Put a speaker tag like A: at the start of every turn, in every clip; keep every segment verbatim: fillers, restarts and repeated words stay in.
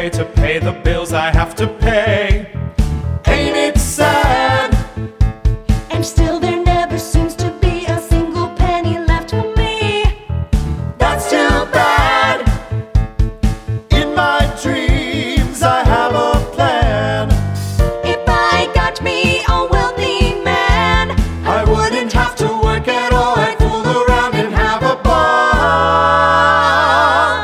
A: way to pay the bills I have to pay. Ain't it sad?
B: And still there never seems to be a single penny left for me.
A: That's too bad. In my dreams I have a plan.
B: If I got me a wealthy man,
A: I wouldn't have to work at all. I'd fool around and have a ball.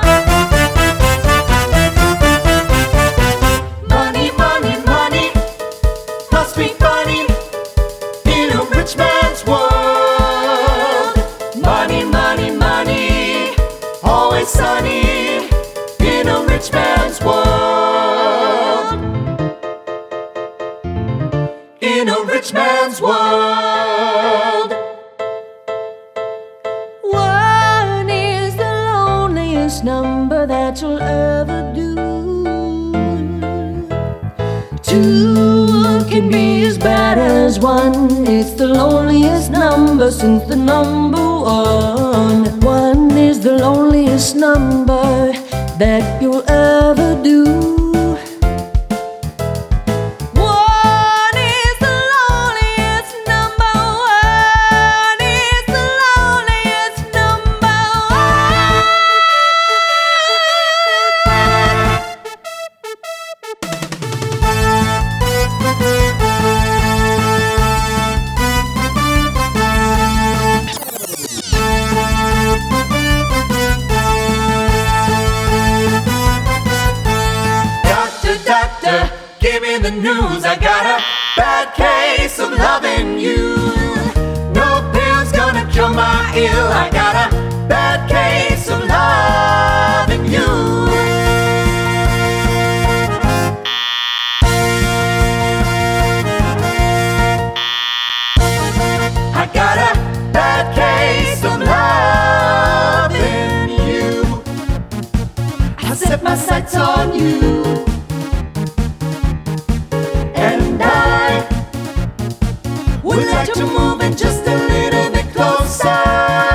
A: Money, money, money must be funny in a rich man's world. Money, money, money, always sunny in a rich man's world. In a rich man's world.
B: one is the loneliest number that you'll ever do. Two can be as bad as one. It's the loneliest number since the number one. One is the loneliest number that you'll ever do. One is the loneliest number. One is the loneliest number.
A: Doctor, doctor, give me the news. I got a bad case of loving you. No pill's gonna cure my ill. I got a bad case of loving you. I got a bad case of loving you. I set my sights on you, and I would like to move in just a little bit closer.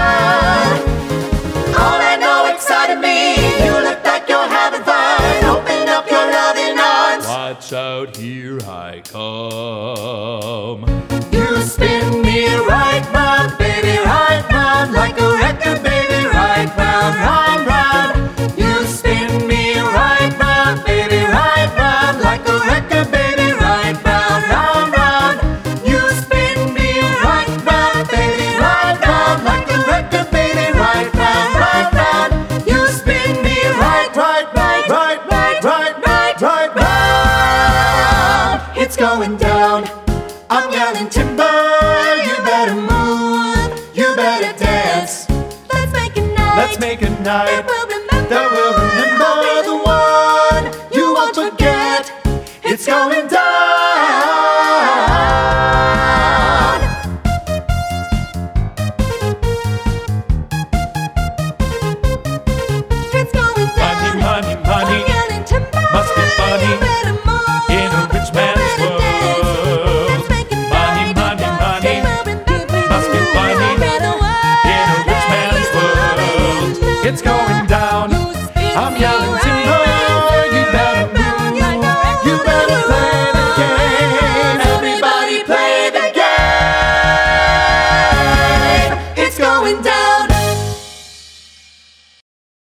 A: All I know excited me. You look like you're having fun. Open up your loving arms. Watch out, here I come. You spin me right round, baby, right round, like a record, baby, right round, round, round. You spin me right round, baby, right round, like a record, baby, right round, round, round. You spin me right round, baby, right round, like a record, baby, right round, right round. You spin me right, right, right, right, right, right, right, right, round. It's going down. I'm yelling timber. You better move. You better dance.
B: Let's make a night.
A: Let's make a night
B: that we'll remember.
A: that will remember the one you won't forget. It's going down.